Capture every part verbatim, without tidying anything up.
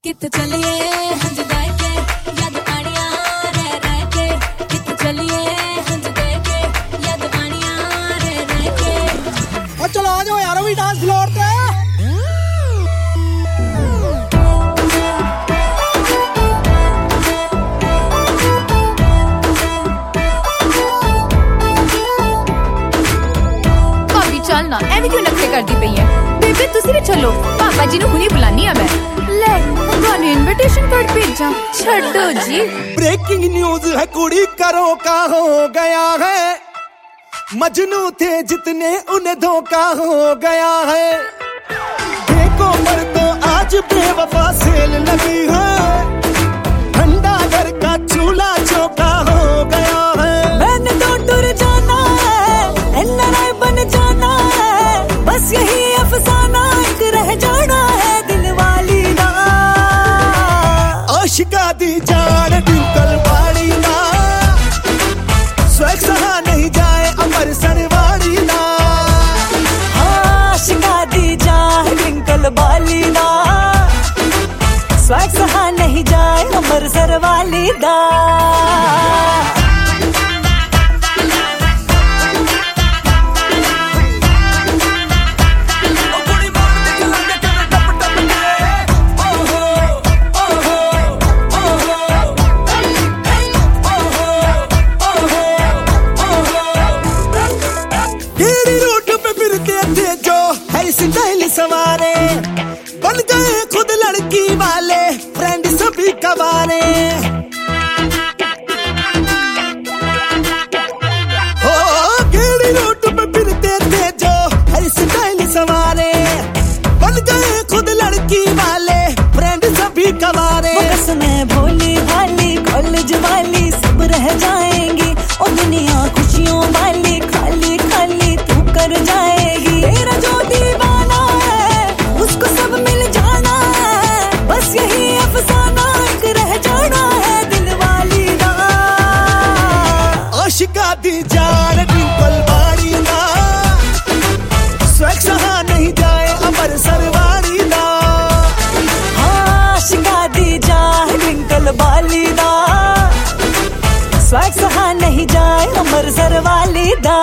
कित चलिए हंज दे के याद आनिया रह रह के कित चलिए हंज दे के याद आनिया रह रह के ओ चलो आ जाओ यार भी डांस फ्लोर पे भाभी चल ना एवं क्यों नखरे करदी पई है बेबे तुसी भी चलो पापा जी नु हुनी बुलानी है मैं ले गाने इनविटेशन कार्ड भेजा छड्डो जी। ब्रेकिंग न्यूज है कुड़ी करो का हो गया है मजनू थे जितने उन्हें धोखा हो गया है देखो पर तो आज बेवफा सेल लगी है ठंडा घर का चूल्हा चौका हो गया है मैंने तो टुर जाना है एनआरआई बन जाना है बस यही अफसाना एक रह जाना है दिल वाली ना आशिका दी जान ट्विंकल वाली ना स्वेग सहा नहीं जाए अमृतसर वाली ना आशिका दी जान ट्विंकल वाली ना स्वेग सहा नहीं जाए अमृतसर वाली ना सवारे बन गए खुद लड़की वाले फ्रेंड सभी कवारे हो गेड़ी रूट पे फिरते थे जो हर स्टाइल सवारे बन गए खुद लड़की वाले फ्रेंड सभी कवारे कसमें भोली भाली कॉलेज वाली सब रह जाएंगी और दुनिया खुशियों वाली खाली खाली तू कर जाएगी तेरा जो दीवाना उसको सब मिल जाना है बस यही अफसाना एक रह जाना है दिल वाली ना आशिका दी जान ट्विंकल वाली ना स्वेग सहा नहीं जाए अमृतसर वाली ना आशिका दी जान ट्विंकल वाली ना स्वेग सहा नहीं जाए अमृतसर वाली ना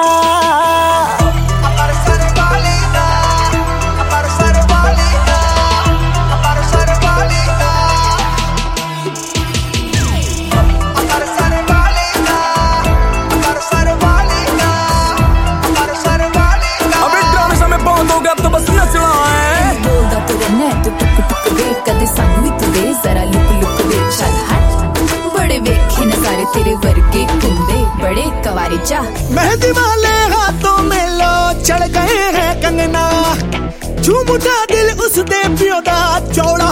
तेरे वर्गे कुंदे बड़े कवारी चा मेहंदी वाले हाथों में लो चढ़ गए हैं कंगना झूम उठा दिल उस दे पियो दा चौड़ा